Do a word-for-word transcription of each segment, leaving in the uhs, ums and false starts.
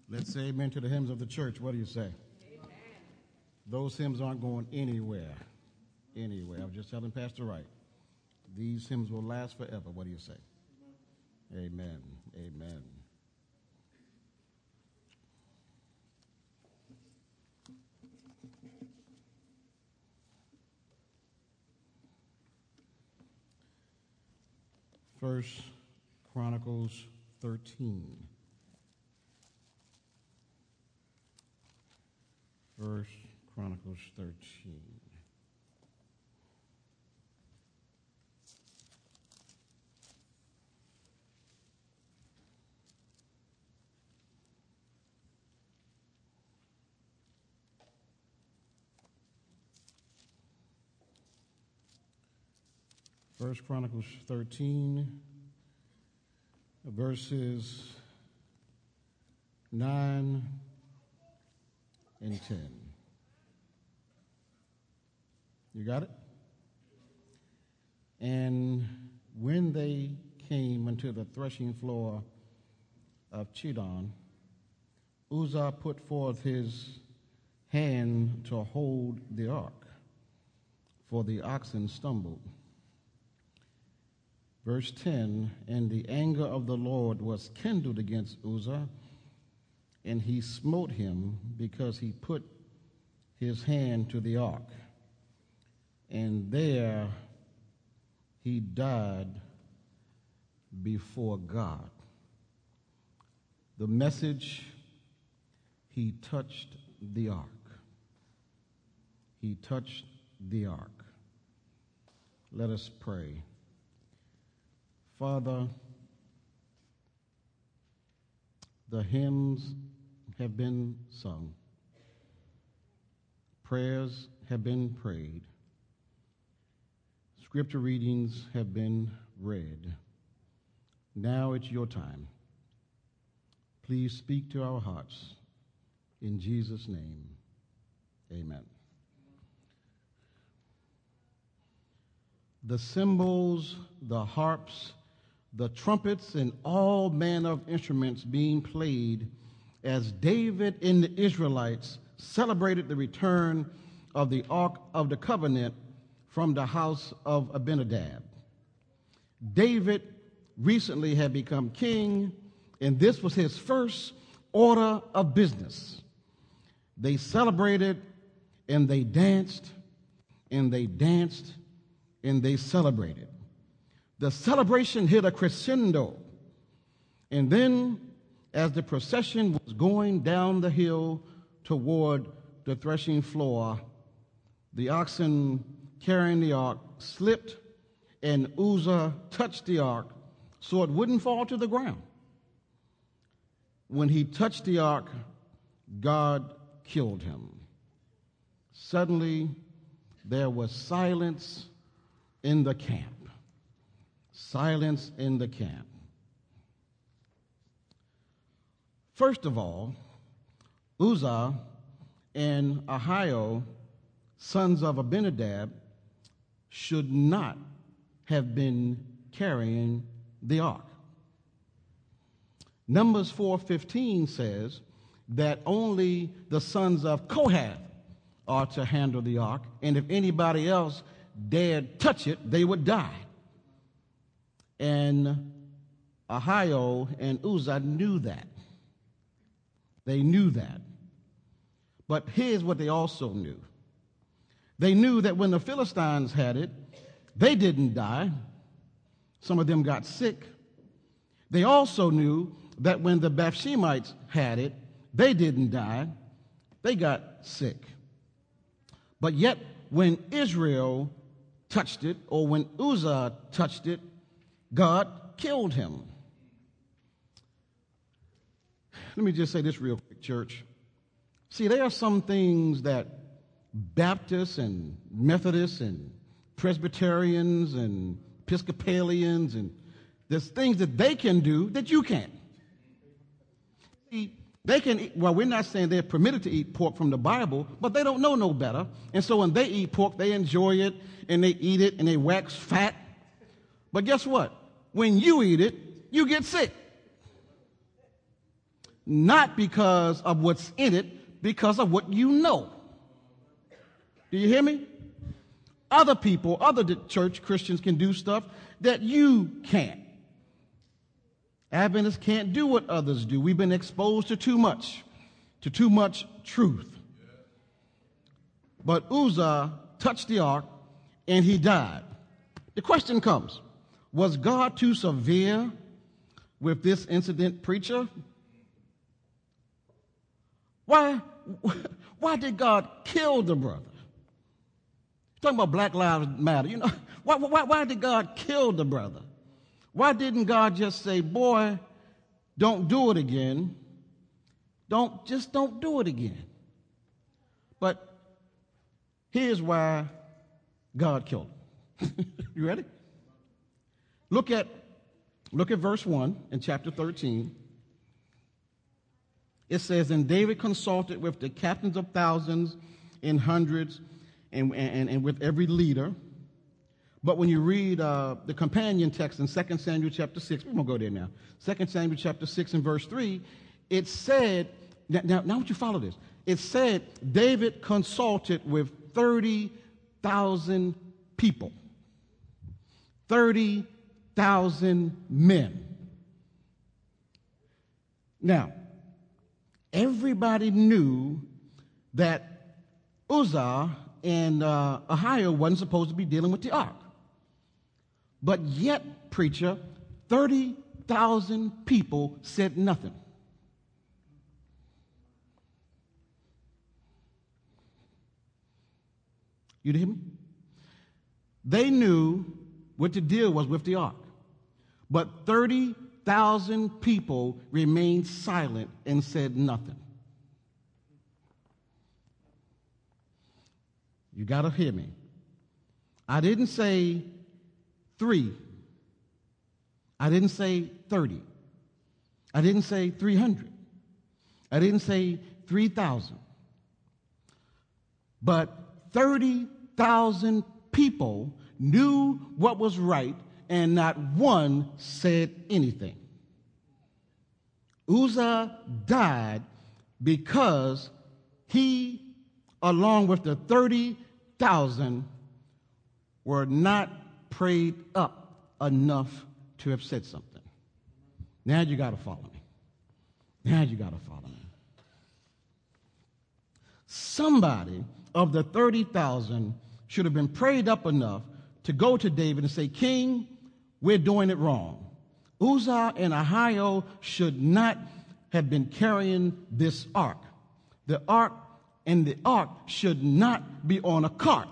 Let's say amen to the hymns of the church. What do you say? Amen. Those hymns aren't going anywhere. Anywhere. I was just telling Pastor Wright. These hymns will last forever. What do you say? Amen. Amen. First Chronicles thirteen. First Chronicles thirteen. First Chronicles thirteen, verses nine and ten. You got it? And when they came unto the threshing floor of Chidon, Uzzah put forth his hand to hold the ark, for the oxen stumbled. Verse ten, and the anger of the Lord was kindled against Uzzah, and he smote him because he put his hand to the ark. And there he died before God. The message, he touched the ark. He touched the ark. Let us pray. Father, the hymns have been sung. Prayers have been prayed. Scripture readings have been read. Now it's your time. Please speak to our hearts. In Jesus' name, amen. The cymbals, the harps, the trumpets, and all manner of instruments being played as David and the Israelites celebrated the return of the Ark of the Covenant from the house of Abinadab. David recently had become king, and this was his first order of business. They celebrated, and they danced, and they danced, and they celebrated. The celebration hit a crescendo, and then as the procession was going down the hill toward the threshing floor, the oxen carrying the ark slipped, and Uzzah touched the ark so it wouldn't fall to the ground. When he touched the ark, God killed him. Suddenly, there was silence in the camp. Silence in the camp. First of all, Uzzah and Ahio, sons of Abinadab, should not have been carrying the ark. Numbers four fifteen says that only the sons of Kohath are to handle the ark, and if anybody else dared touch it, they would die. And Ahio and Uzzah knew that. They knew that. But here's what they also knew. They knew that when the Philistines had it, they didn't die. Some of them got sick. They also knew that when the Bethshemites had it, they didn't die. They got sick. But yet, when Israel touched it, or when Uzzah touched it, God killed him. Let me just say this real quick, church. See, there are some things that Baptists and Methodists and Presbyterians and Episcopalians, and there's things that they can do that you can't. See, they can eat, well, we're not saying they're permitted to eat pork from the Bible, but they don't know no better. And so when they eat pork, they enjoy it, and they eat it, and they wax fat. But guess what? When you eat it, you get sick. not because of what's in it, because of what you know. Do you hear me? Other people, other church Christians can do stuff that you can't. Adventists can't do what others do. We've been exposed to too much, to too much truth. But Uzzah touched the ark and he died. The question comes, was God too severe with this incident, preacher? Why, why did God kill the brother? Talking about Black Lives Matter, you know, why, why, why did God kill the brother? Why didn't God just say, boy, don't do it again. Don't, just don't do it again. But here's why God killed him. You ready? Look at, look at verse one in chapter thirteen. It says, and David consulted with the captains of thousands and hundreds and, and, and with every leader. But when you read uh, the companion text in Second Samuel chapter six, we're going to go there now. Second Samuel chapter six and verse three, it said, now, now, now would you follow this? It said David consulted with thirty thousand people, thirty thousand men. Now, everybody knew that Uzzah and uh, Ahio wasn't supposed to be dealing with the ark. But yet, preacher, thirty thousand people said nothing. You hear me? They knew what the deal was with the ark. But thirty thousand people remained silent and said nothing. You got to hear me. I didn't say three. I didn't say thirty. I didn't say three hundred. I didn't say three thousand. But thirty thousand people knew what was right, and not one said anything. Uzzah died because he, along with the thirty thousand, were not prayed up enough to have said something. Now you got to follow me. Now you got to follow me. Somebody of the thirty thousand should have been prayed up enough to go to David and say, King, we're doing it wrong. Uzzah and Ahio should not have been carrying this ark. The ark and the ark should not be on a cart.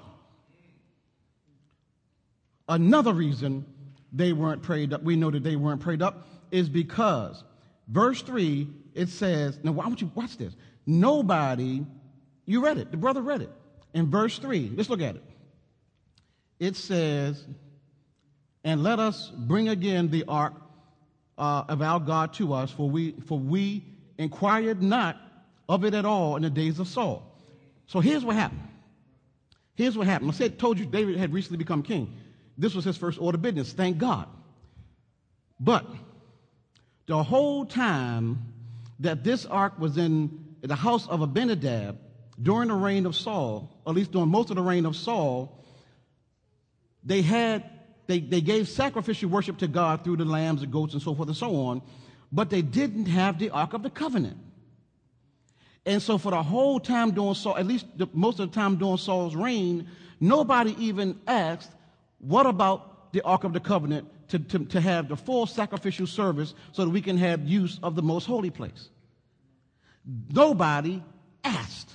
Another reason they weren't prayed up, we know that they weren't prayed up, is because verse three, it says, now why don't you watch this? Nobody, you read it, the brother read it. In verse three, let's look at it. It says, and let us bring again the ark uh, of our God to us, for we, for we inquired not of it at all in the days of Saul. So here's what happened. Here's what happened. I said, told you David had recently become king. This was his first order of business, thank God. But the whole time that this ark was in the house of Abinadab during the reign of Saul, or at least during most of the reign of Saul, they had they, they gave sacrificial worship to God through the lambs and goats and so forth and so on, but they didn't have the Ark of the Covenant. And so for the whole time during Saul, at least the, most of the time during Saul's reign, nobody even asked, what about the Ark of the Covenant to, to, to have the full sacrificial service so that we can have use of the most holy place? Nobody asked.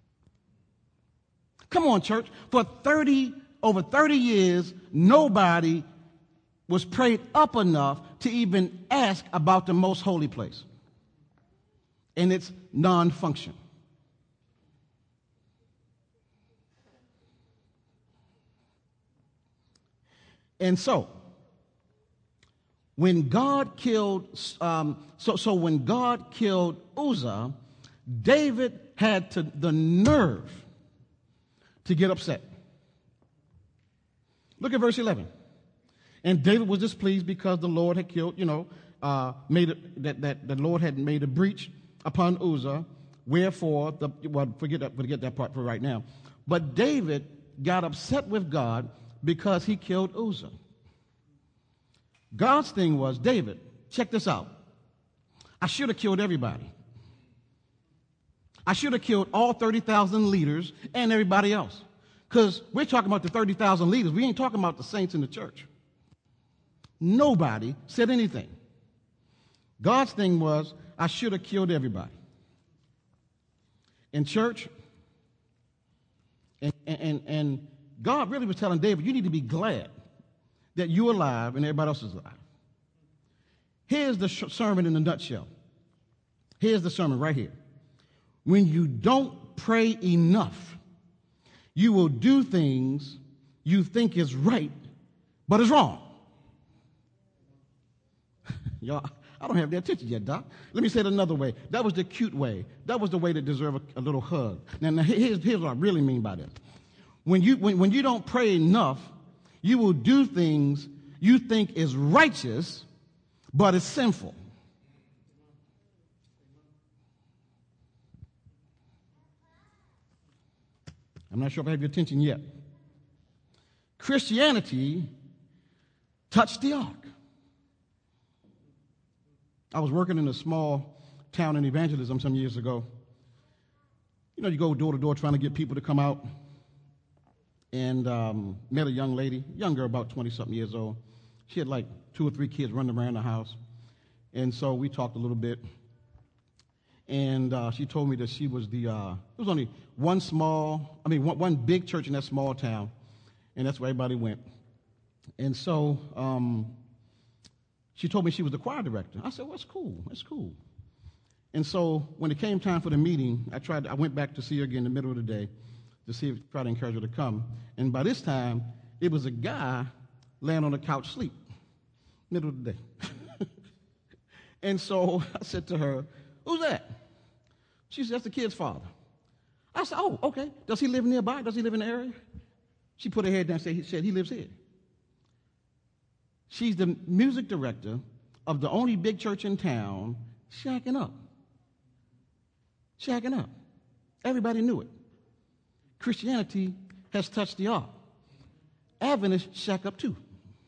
Come on, church. For thirty, over thirty years, nobody was prayed up enough to even ask about the most holy place and its non-function. And so, when God killed, um, so so when God killed Uzzah, David had to, the nerve to get upset. Look at verse eleven. And David was displeased because the Lord had killed, you know, uh, made a, that that the Lord had made a breach upon Uzzah. Wherefore, the, well, forget that, forget that part for right now. But David got upset with God because he killed Uzzah. God's thing was, David, check this out. I should have killed everybody. I should have killed all thirty thousand leaders and everybody else. Because we're talking about the thirty thousand leaders. We ain't talking about the saints in the church. Nobody said anything. God's thing was, I should have killed everybody. In church, and, and, and God really was telling David, you need to be glad that you're alive and everybody else is alive. Here's the sh- sermon in a nutshell. Here's the sermon right here. When you don't pray enough, you will do things you think is right, but is wrong. Y'all, I don't have the attention yet, Doc. Let me say it another way. That was the cute way. That was the way that deserve a, a little hug. Now, now here's, here's what I really mean by that. When you, when, when you don't pray enough, you will do things you think is righteous, but it's sinful. I'm not sure if I have your attention yet. Christianity touched the ark. I was working in a small town in evangelism some years ago. You know, you go door to door trying to get people to come out. And um, met a young lady, young girl, about twenty-something years old. She had like two or three kids running around the house. And so we talked a little bit. And uh, she told me that she was the, uh, there was only one small, I mean, one, one big church in that small town. And that's where everybody went. And so um, she told me she was the choir director. I said, well, that's cool. That's cool. And so when it came time for the meeting, I tried. I went back to see her again in the middle of the day to see if try to encourage her to come. And by this time, it was a guy laying on the couch asleep, middle of the day. And so I said to her, who's that? She said, that's the kid's father. I said, oh, okay. Does he live nearby? Does he live in the area? She put her head down and said, he, said, he lives here. She's the music director of the only big church in town, shacking up. Shacking up. Everybody knew it. Christianity has touched the ark. Adventists shack up too.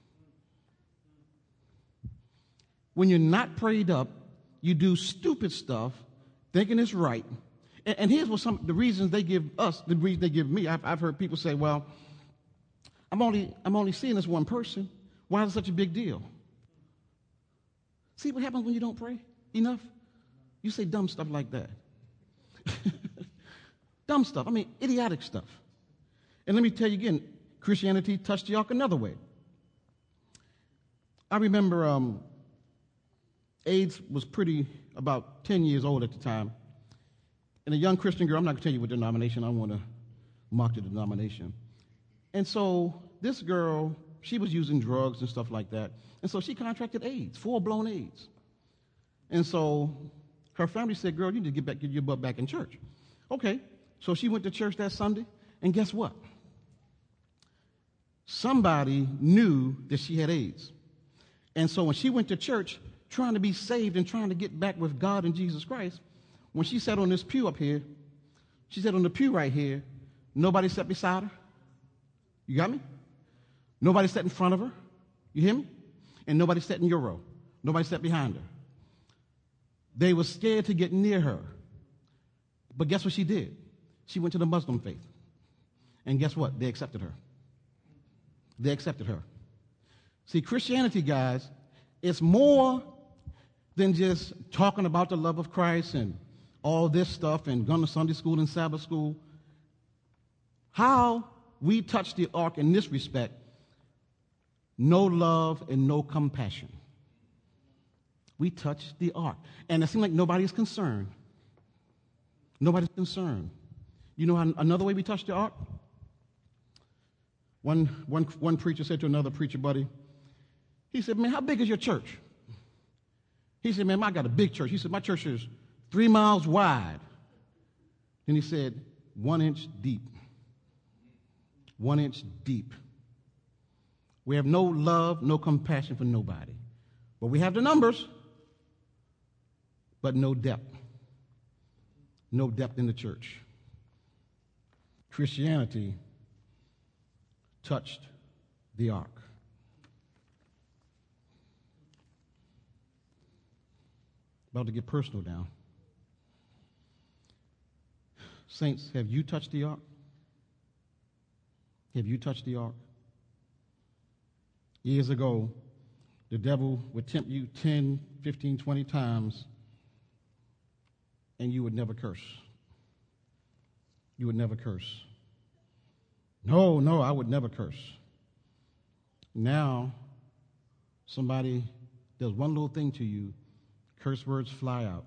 When you're not prayed up, you do stupid stuff, thinking it's right. And, and here's what some the reasons they give us, the reason they give me. I've, I've heard people say, "Well, I'm only I'm only seeing this one person. Why is it such a big deal?" See what happens when you don't pray enough? You say dumb stuff like that. Dumb stuff. I mean, idiotic stuff. And let me tell you again, Christianity touched the ark another way. I remember um, AIDS was pretty about ten years old at the time. And a young Christian girl, I'm not going to tell you what denomination, I don't want to mock the denomination. And so this girl, she was using drugs and stuff like that. And so she contracted AIDS, full-blown AIDS. And so her family said, girl, you need to get back, get your butt back in church. Okay. So she went to church that Sunday, and guess what? Somebody knew that she had AIDS. And so when she went to church, trying to be saved and trying to get back with God and Jesus Christ, when she sat on this pew up here, she sat on the pew right here, nobody sat beside her. You got me? Nobody sat in front of her. You hear me? And nobody sat in your row. Nobody sat behind her. They were scared to get near her. But guess what she did? She went to the Muslim faith. And guess what? They accepted her. They accepted her. See, Christianity, guys, it's more than just talking about the love of Christ and all this stuff and going to Sunday school and Sabbath school. How we touch the ark in this respect, no love and no compassion. We touch the ark. And it seems like nobody's concerned. Nobody's concerned. You know how another way we touch the ark? One, one, one preacher said to another preacher buddy, he said, man, how big is your church? He said, man, I got a big church. He said, my church is three miles wide. Then he said, one inch deep. One inch deep. We have no love, no compassion for nobody. But we have the numbers, but no depth. no depth in the church. Christianity touched the ark. About to get personal now. Saints, have you touched the ark? Have you touched the ark? Years ago, the devil would tempt you ten, fifteen, twenty times, and you would never curse. You would never curse. No, no, I would never curse. Now, somebody does one little thing to you, curse words fly out.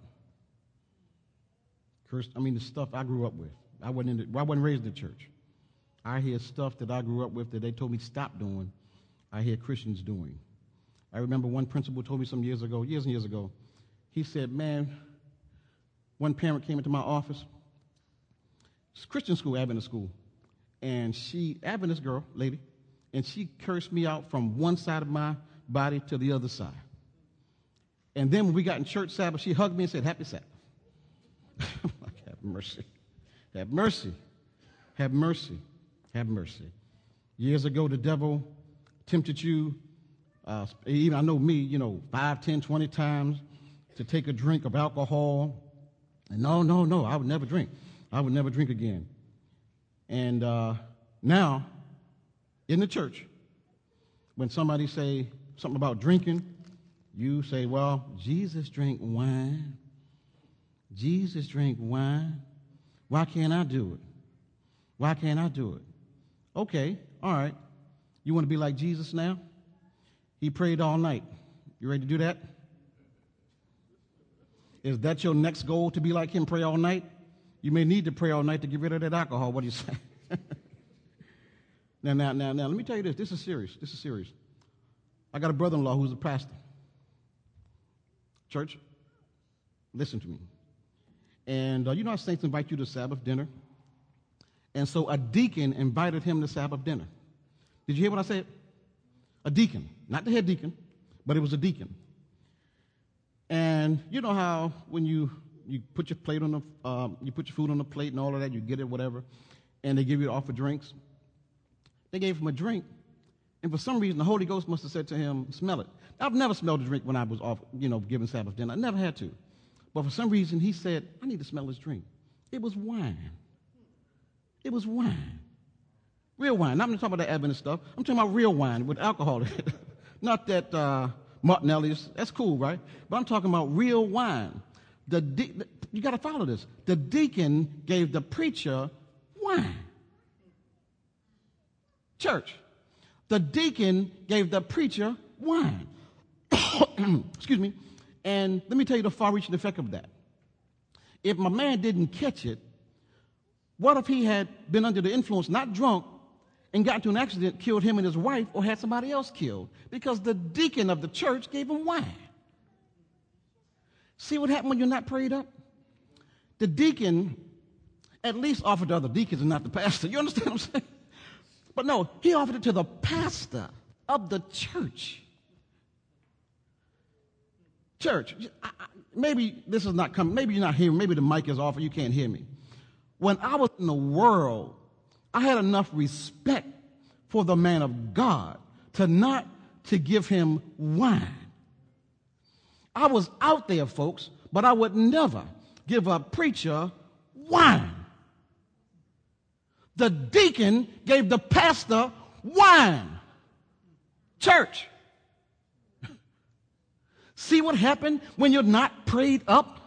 Curse, I mean, the stuff I grew up with. I wasn't, in the, I wasn't raised in the church. I hear stuff that I grew up with that they told me stop doing. I hear Christians doing. I remember one principal told me some years ago, years and years ago, he said, man, one parent came into my office, it's Christian school, Adventist school, and she, Adventist girl, lady, and she cursed me out from one side of my body to the other side. And then when we got in church Sabbath, she hugged me and said, happy Sabbath. I'm like, have mercy. Have mercy. Have mercy. Have mercy. Years ago, the devil tempted you, uh, even I know me, you know, five, ten, twenty times to take a drink of alcohol. And no, no, no, I would never drink. I would never drink again. And uh, now, in the church, when somebody say something about drinking, you say, well, Jesus drank wine. Jesus drank wine. Why can't I do it? Why can't I do it? Okay, all right. You want to be like Jesus now? He prayed all night. You ready to do that? Is that your next goal, to be like him, pray all night? You may need to pray all night to get rid of that alcohol. What do you say? now, now, now, now, let me tell you this. This is serious. This is serious. I got a brother-in-law who's a pastor. Church, listen to me. And uh, you know how saints invite you to Sabbath dinner? And so a deacon invited him to Sabbath dinner. Did you hear what I said? A deacon. Not the head deacon, but it was a deacon. And you know how when you, you put your plate on the, um, you put your food on the plate and all of that, you get it, whatever, and they give you offer drinks. They gave him a drink, and for some reason the Holy Ghost must have said to him, smell it. I've never smelled a drink when I was off, you know, giving Sabbath dinner. I never had to. But for some reason he said, I need to smell this drink. It was wine. It was wine. Real wine. I'm not talking about that Adventist stuff. I'm talking about real wine with alcohol in it. Not that uh, Martinelli's. That's cool, right? But I'm talking about real wine. The de- you got to follow this. The deacon gave the preacher wine. Church. The deacon gave the preacher wine. Excuse me. And let me tell you the far-reaching effect of that. If my man didn't catch it, what if he had been under the influence, not drunk, and got into an accident, killed him and his wife, or had somebody else killed? Because the deacon of the church gave him wine. See what happened when you're not prayed up? The deacon at least offered to other deacons and not the pastor. You understand what I'm saying? But no, he offered it to the pastor of the church. Church, I, I, maybe this is not coming. Maybe you're not hearing. Maybe the mic is off or you can't hear me. When I was in the world, I had enough respect for the man of God to not to give him wine. I was out there, folks, but I would never give a preacher wine. The deacon gave the pastor wine. Church. See what happened when you're not prayed up?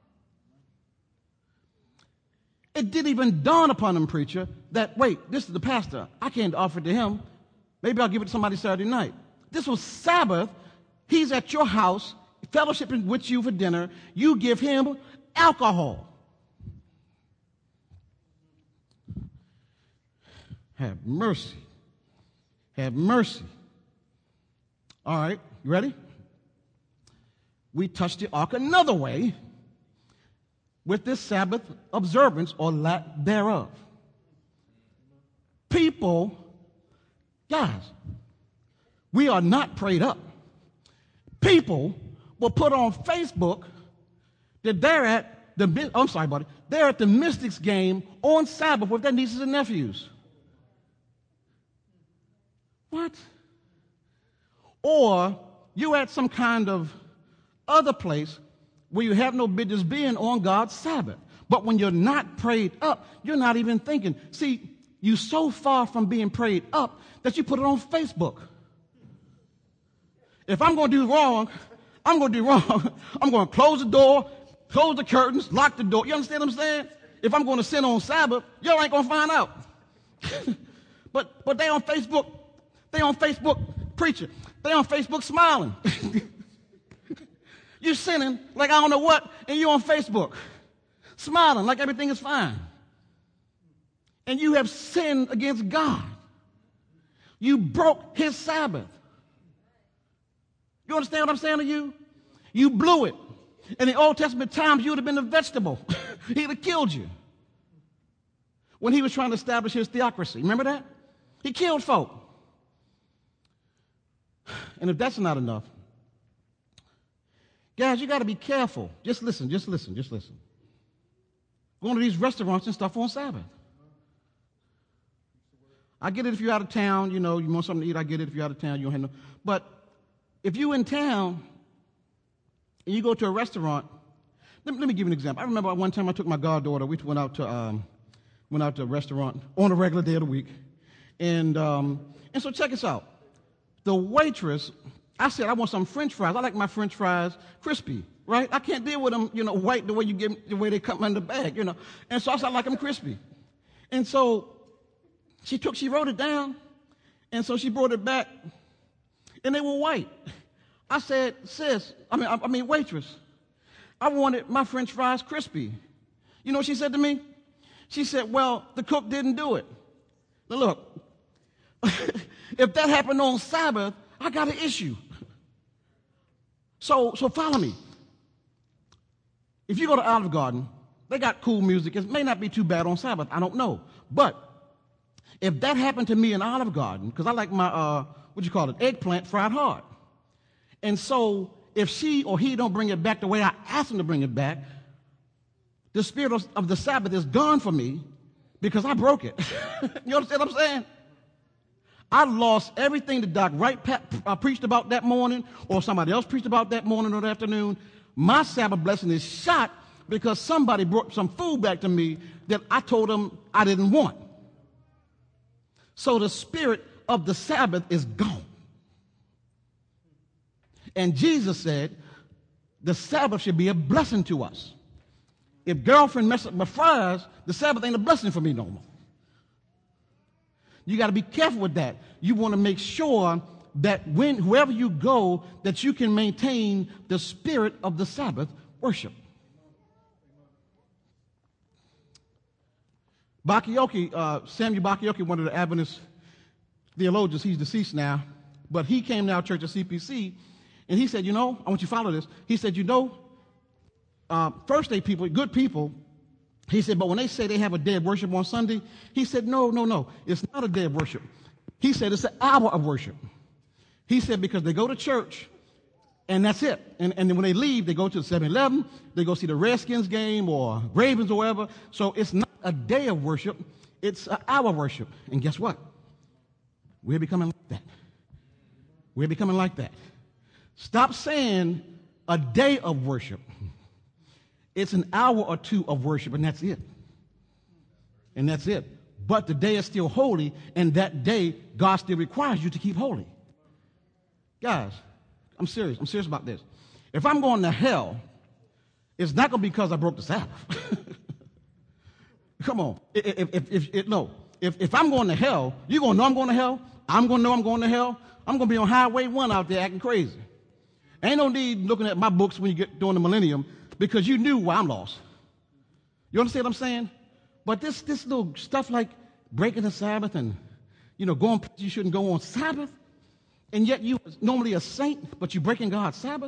It didn't even dawn upon him, preacher, that, wait, this is the pastor. I can't offer it to him. Maybe I'll give it to somebody Saturday night. This was Sabbath. He's at your house, fellowshipping with you for dinner. You give him alcohol. Have mercy. Have mercy. All right, you ready? We touched the ark another way with this Sabbath observance or lack thereof. People, guys, we are not prayed up. People will put on Facebook that they're at the, Mi- oh, I'm sorry, buddy. They're at the Mystics game on Sabbath with their nieces and nephews. What? Or you at some kind of other place where you have no business being on God's Sabbath. But when you're not prayed up, you're not even thinking. See, you're so far from being prayed up that you put it on Facebook. If I'm going to do wrong, I'm going to do wrong. I'm going to close the door, close the curtains, lock the door. You understand what I'm saying? If I'm going to sin on Sabbath, y'all ain't going to find out. but but they on Facebook, they on Facebook preaching. They on Facebook smiling. You're sinning like I don't know what, and you're on Facebook smiling like everything is fine. And you have sinned against God. You broke his Sabbath. You understand what I'm saying to you? You blew it. In the Old Testament times, you would have been a vegetable. He'd have killed you. When he was trying to establish his theocracy. Remember that? He killed folk. And if that's not enough, guys, you got to be careful. Just listen, just listen, just listen. Going to these restaurants and stuff on Sabbath. I get it if you're out of town, you know, you want something to eat, I get it if you're out of town, you don't have no. But if you're in town and you go to a restaurant, let me, let me give you an example. I remember one time I took my goddaughter, we went out to um, went out to a restaurant on a regular day of the week. And um, and so check this out. The waitress, I said, I want some French fries. I like my French fries crispy, right? I can't deal with them, you know, white the way you give the way they come in the bag, you know. And so I said, I like them crispy. And so she took, she wrote it down, and so she brought it back, and they were white. I said, sis, I mean, I, I mean, waitress, I wanted my French fries crispy. You know what she said to me? She said, well, the cook didn't do it. Now look, if that happened on Sabbath, I got an issue. So, so follow me. If you go to Olive Garden, they got cool music. It may not be too bad on Sabbath. I don't know. But if that happened to me in Olive Garden, because I like my, uh, what you call it, eggplant fried hard. And so if she or he don't bring it back the way I asked them to bring it back, the spirit of, of the Sabbath is gone for me because I broke it. You understand what I'm saying? I lost everything that Doc Wright pa- uh, preached about that morning, or somebody else preached about that morning or that afternoon. My Sabbath blessing is shot because somebody brought some food back to me that I told them I didn't want. So the spirit of the Sabbath is gone. And Jesus said the Sabbath should be a blessing to us. If girlfriend messes up my fries, the Sabbath ain't a blessing for me no more. You got to be careful with that. You want to make sure that when whoever you go, that you can maintain the spirit of the Sabbath worship. Bakioki, uh, Samuel Bakioki, one of the Adventist theologians, he's deceased now, but he came to our church at C P C, and he said, you know, I want you to follow this. He said, you know, uh, first day people, good people, he said, but when they say they have a day of worship on Sunday, he said, no, no, no, it's not a day of worship. He said, it's an hour of worship. He said, because they go to church, and that's it. And, and then when they leave, they go to the seven eleven, they go see the Redskins game or Ravens or whatever. So it's not a day of worship, it's an hour of worship. And guess what? We're becoming like that. We're becoming like that. Stop saying a day of worship. It's an hour or two of worship, and that's it. And that's it. But the day is still holy, and that day, God still requires you to keep holy. Guys, I'm serious. I'm serious about this. If I'm going to hell, it's not going to be because I broke the Sabbath. Come on. If, if, if, if, no. If, if I'm going to hell, you're going to know I'm going to hell. I'm going to know I'm going to hell. I'm going to be on Highway one out there acting crazy. Ain't no need looking at my books when you get during the millennium because you knew why I'm lost. You understand what I'm saying? But this, this little stuff like breaking the Sabbath and, you know, going places you shouldn't go on Sabbath, and yet you normally a saint, but you're breaking God's Sabbath?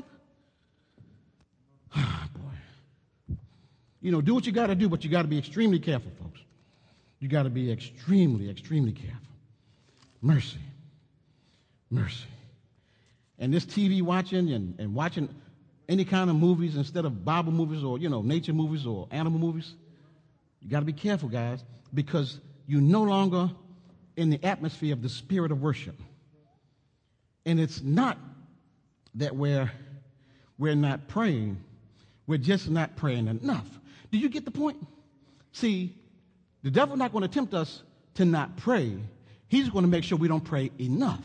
Boy. You know, do what you got to do, but you got to be extremely careful, folks. You got to be extremely, extremely careful. Mercy. Mercy. And this T V watching and, and watching, any kind of movies instead of Bible movies or, you know, nature movies or animal movies. You got to be careful, guys, because you're no longer in the atmosphere of the spirit of worship. And it's not that we're, we're not praying. We're just not praying enough. Do you get the point? See, the devil's not going to tempt us to not pray. He's going to make sure we don't pray enough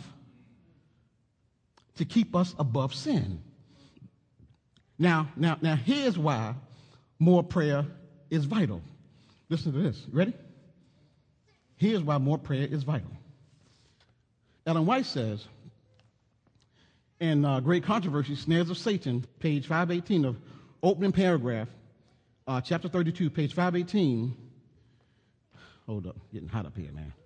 to keep us above sin. Now, now, now, here's why more prayer is vital. Listen to this. Ready? Here's why more prayer is vital. Ellen White says, in uh, Great Controversy, Snares of Satan, page five eighteen of opening paragraph, uh, chapter thirty-two, page five eighteen. Hold up, getting hot up here, man.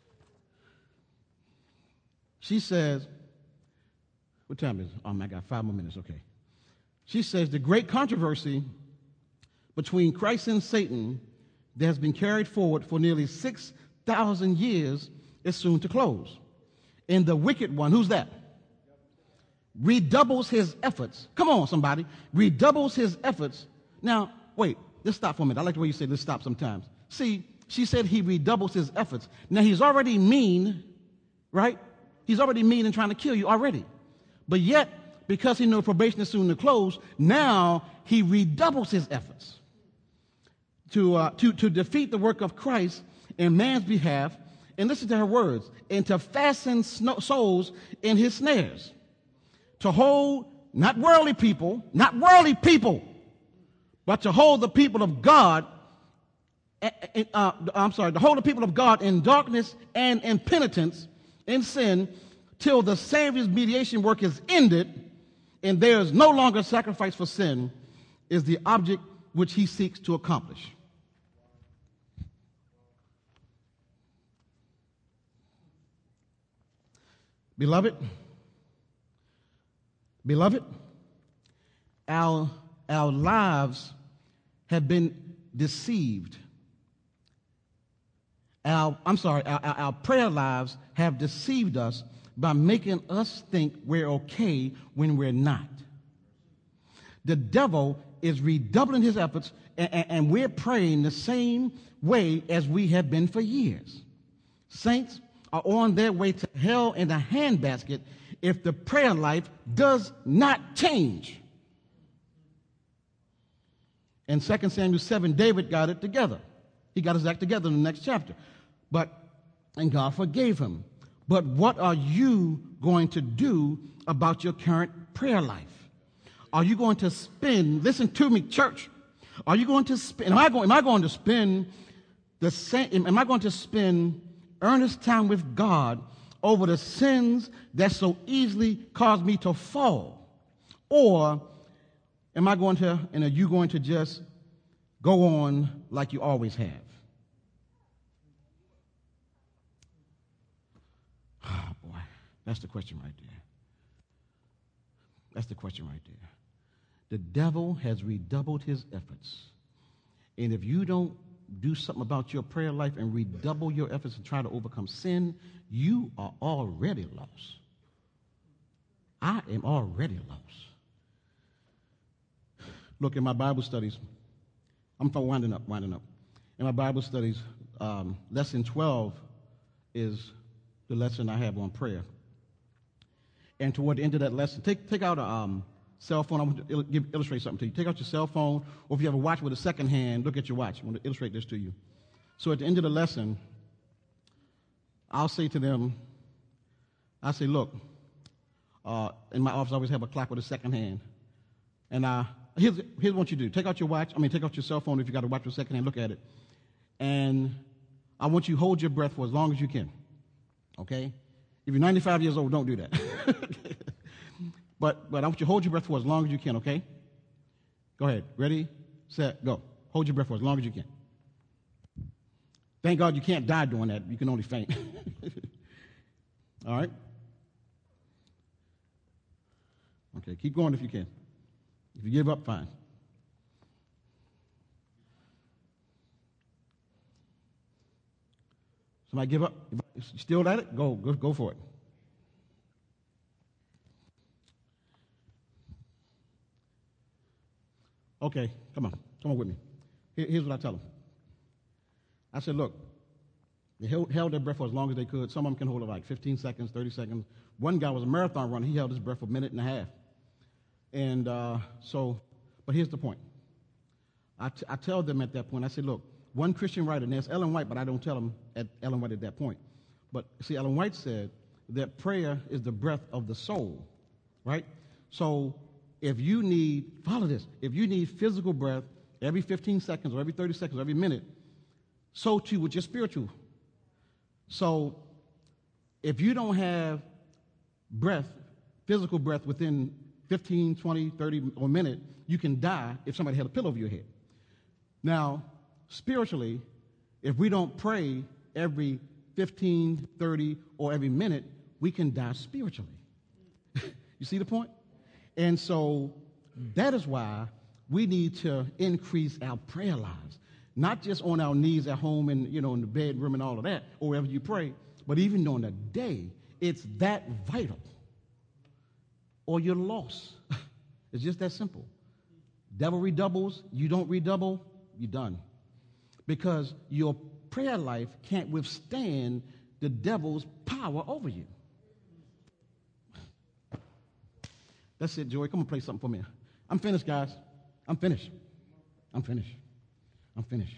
She says, what time is it? Oh, man, I got five more minutes, okay. She says, the great controversy between Christ and Satan that has been carried forward for nearly six thousand years is soon to close. And the wicked one, who's that? Redoubles his efforts. Come on, somebody. Redoubles his efforts. Now, wait, let's stop for a minute. I like the way you say let's stop sometimes. See, she said he redoubles his efforts. Now, he's already mean, right? He's already mean and trying to kill you already. But yet, because he knows probation is soon to close, now he redoubles his efforts to, uh, to, to defeat the work of Christ in man's behalf. And listen to her words, and to fasten souls in his snares. To hold not worldly people, not worldly people, but to hold the people of God, uh, uh, I'm sorry, to hold the people of God in darkness and in penitence, in sin, till the Savior's mediation work is ended, and there is no longer sacrifice for sin, is the object which he seeks to accomplish. Beloved, beloved, our, our lives have been deceived. Our, I'm sorry, our, our prayer lives have deceived us by making us think we're okay when we're not. The devil is redoubling his efforts, and, and we're praying the same way as we have been for years. Saints are on their way to hell in a handbasket if the prayer life does not change. In Second Samuel seven, David got it together. He got his act together in the next chapter. But, and God forgave him. But what are you going to do about your current prayer life? Are you going to spend, listen to me, church, are you going to spend, am I going, am I going to spend the same, am I going to spend earnest time with God over the sins that so easily cause me to fall? Or am I going to, and are you going to just go on like you always have? Oh, boy, that's the question right there. That's the question right there. The devil has redoubled his efforts. And if you don't do something about your prayer life and redouble your efforts to try to overcome sin, you are already lost. I am already lost. Look, in my Bible studies, I'm winding up, winding up. In my Bible studies, um, lesson twelve is the lesson I have on prayer. And toward the end of that lesson, take, take out a um, cell phone. I want to il- give, illustrate something to you. Take out your cell phone, or if you have a watch with a second hand, look at your watch. I want to illustrate this to you. So at the end of the lesson, I'll say to them, I say, look, uh, in my office I always have a clock with a second hand. And uh, here's, here's what you do. Take out your watch. I mean, take out your cell phone if you got a watch with a second hand. Look at it. And I want you to hold your breath for as long as you can. Okay? If you're ninety-five years old, don't do that. but, but I want you to hold your breath for as long as you can, okay? Go ahead. Ready, set, go. Hold your breath for as long as you can. Thank God you can't die doing that. You can only faint. All right? Okay, keep going if you can. If you give up, fine. Somebody give up? If you're still at it? Go, go, go for it. Okay, come on. Come on with me. Here, here's what I tell them. I said, look, they held, held their breath for as long as they could. Some of them can hold it like fifteen seconds, thirty seconds. One guy was a marathon runner. He held his breath for a minute and a half. And uh, so, but here's the point. I, t- I tell them at that point, I say, look, one Christian writer, and there's Ellen White, but I don't tell them at Ellen White at that point. But see, Ellen White said that prayer is the breath of the soul, right? So if you need, follow this, if you need physical breath every fifteen seconds or every thirty seconds or every minute, so too with your spiritual. So if you don't have breath, physical breath within fifteen, twenty, thirty or a minute, you can die if somebody had a pillow over your head. Now, spiritually, if we don't pray every fifteen, thirty, or every minute, we can die spiritually. You see the point? And so that is why we need to increase our prayer lives. Not just on our knees at home and, you know, in the bedroom and all of that, or wherever you pray, but even on the day, it's that vital. Or you're lost. It's just that simple. Devil redoubles, you don't redouble, you're done. Because your prayer life can't withstand the devil's power over you. That's it, Joey. Come on, play something for me. I'm finished, guys. I'm finished. I'm finished. I'm finished.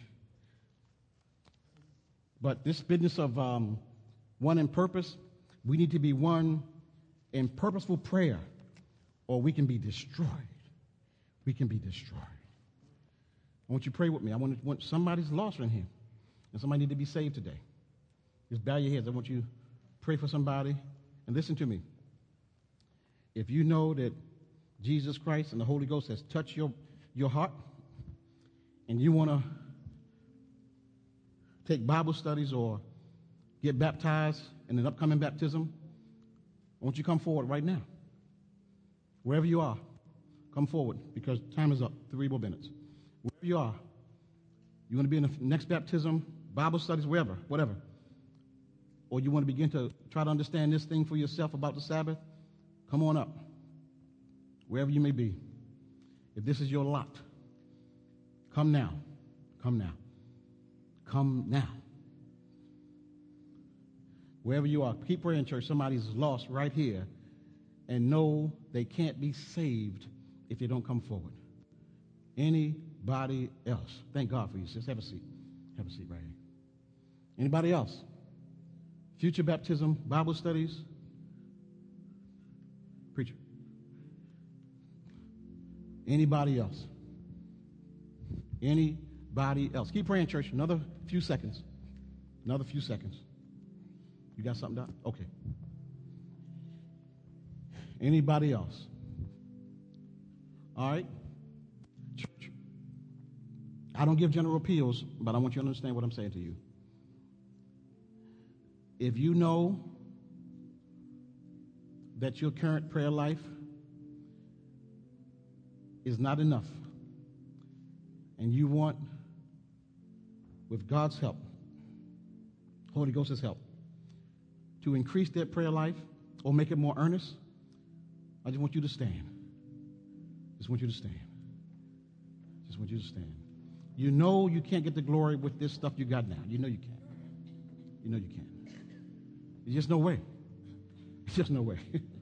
But this business of um, one in purpose, we need to be one in purposeful prayer, or we can be destroyed. We can be destroyed. I want you to pray with me. I want, to, want somebody's lost in here, and somebody need to be saved today. Just bow your heads. I want you to pray for somebody, and listen to me. If you know that Jesus Christ and the Holy Ghost has touched your, your heart, and you want to take Bible studies or get baptized in an upcoming baptism, I want you to come forward right now. Wherever you are, come forward, because time is up. Three more minutes. Wherever you are, you want to be in the next baptism, Bible studies, wherever, whatever. Or you want to begin to try to understand this thing for yourself about the Sabbath, come on up. Wherever you may be. If this is your lot, come now. Come now. Come now. Wherever you are, keep praying, church. Somebody's lost right here, and know they can't be saved if they don't come forward. Anybody else? Thank God for you, sis. Have a seat. Have a seat right here. Anybody else? Future baptism, Bible studies? Preacher. Anybody else? Anybody else? Keep praying, church. Another few seconds. Another few seconds. You got something done? Okay. Anybody else? All right. Church. I don't give general appeals, but I want you to understand what I'm saying to you. If you know that your current prayer life is not enough, and you want, with God's help, Holy Ghost's help, to increase that prayer life or make it more earnest, I just want you to stand. Just want you to stand. Just want you to stand. You know you can't get the glory with this stuff you got now. You know you can't. You know you can't. There's just no way. There's just no way.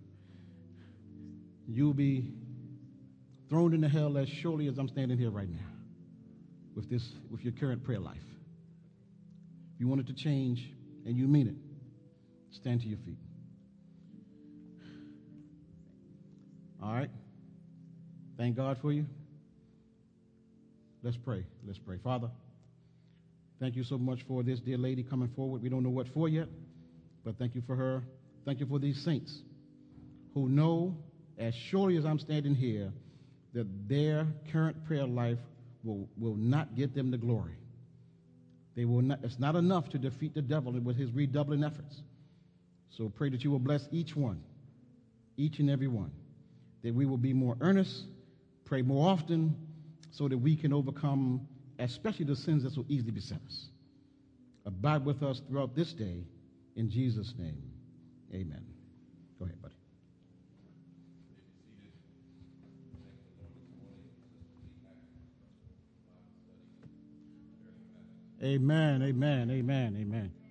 You'll be thrown into hell as surely as I'm standing here right now with this, with your current prayer life. If you want it to change and you mean it, stand to your feet. All right? Thank God for you. Let's pray. Let's pray. Father, thank you so much for this dear lady coming forward. We don't know what for yet, but thank you for her. Thank you for these saints who know, as surely as I'm standing here, that their current prayer life will, will not get them the glory. They will not. It's not enough to defeat the devil with his redoubling efforts. So pray that you will bless each one, each and every one, that we will be more earnest, pray more often, so that we can overcome, especially the sins that so easily beset us. Abide with us throughout this day. In Jesus' name, amen. Go ahead, buddy. Amen, amen, amen, amen.